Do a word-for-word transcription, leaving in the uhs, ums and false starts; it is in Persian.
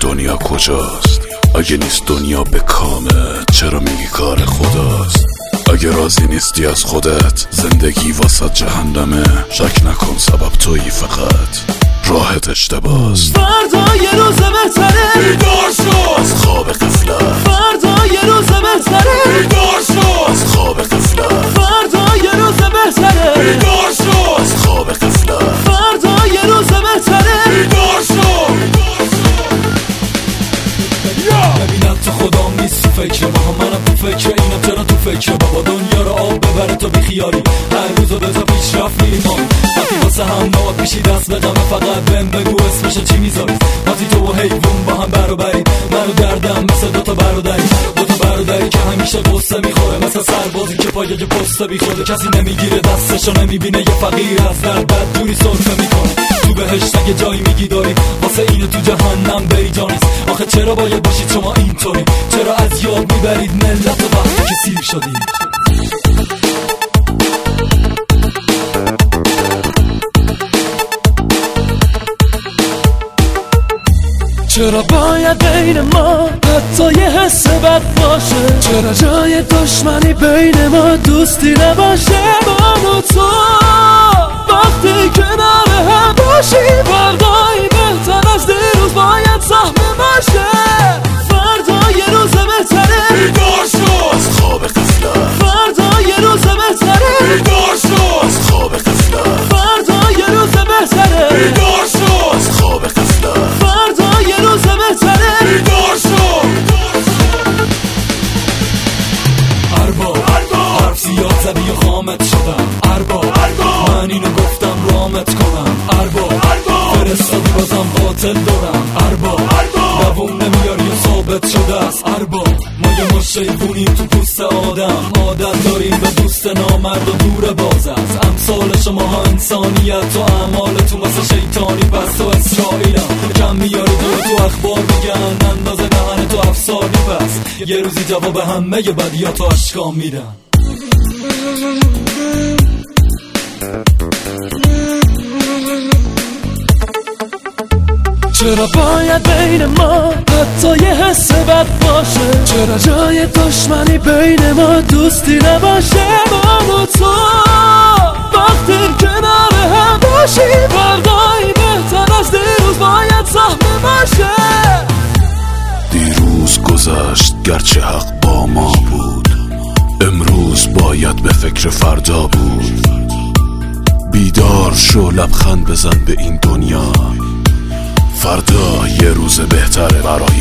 دنیا کجاست؟ اگه نیست دنیا به کامه چرا میگی کار خداست؟ اگه راضی نیستی از خودت زندگی واسه جهنمه، شک نکن سبب تویی، فقط راحت اشتباست. فردا یه روز بهتره، بیدار شو از خواب غفلت. فردا یه روز بهتره، بیدار شو از خواب غفلت. فردا یه روز بهتره، بیدار شو از خواب غفلت. فردا یه روز بهتره، بیدار شو. ببینم تو خودم نیست تو فکر ما، منم تو فکر اینم، چرا تو فکر بابا دنیا رو آب ببره تو بیخیالی، هر روز و دوتا پیش رفت میریم ما وقتی واسه هم نواد میشی دست به غمه، فقط بهم بگو اسمشو چی میذاری، وقتی تو و حیوون با هم برابری، منو دردم مثل دوتا برادری، دوتا برادری که همیشه قصه میخوره، مثل سربازی که پایه پسته بیخوره، کسی نمیگیره دستشو نمیبینه، یه فقیر از درد بد جوری سرفه میکنه، تو بهشت اگه جایی میگی داری واسه اینه تو جهنم بری جانیست. آخه چرا باید باشید شما اینطوری؟ چرا از یاد میبرید ملت و وقتی که سیر شدید؟ چرا باید بین ما حتی یه حس بد باشه؟ چرا جای دشمنی بین ما دوستی نباشه؟ من و تو وقتی کنار هم باشیم فردایی بهتر از دیروز باید سهم باشه. فردا یه روز بهتره، بیدار شو از خواب غفلت. فردا یه روز بهتره، بیدار شو از خواب غفلت. فردا یه روز بهتره، بیدار شو از خواب غفلت. فردا یه روز بهتره، بیدار شو. ارباب حرف زیاد زدی و خامت شدم، ارباب من اینو گفتم رامت کنم، ارباب فرستادی بازم قاتل دارم، ارباب دوون نمیاری و ثابت شده است، ارباب ما یه مش حیوونیم تو پوست آدم، عادت داریم به دوست نامرد و دور باز است، امثال شما ها انسانیت و اعمالتون مثل شیطانی، پس تو اسرائیلم کم میاری دور تو اخبار میگن، اندازه دهن تو افسانی، پس یه روزی جواب همه ی بدیاتو اشکام میدن. چرا باید بین ما حتی یه حس بد باشه؟ چرا جای دشمنی بین ما دوستی نباشه؟ من و تو وقتی کنار هم باشیم فردایی بهتر از دیروز باید سهم باشه. دیروز گذشت گرچه حق با ما بود، امروز باید به فکر فردا بود. بیدار شو لبخند بزن به این دنیا، فردا یه روز بهتره برای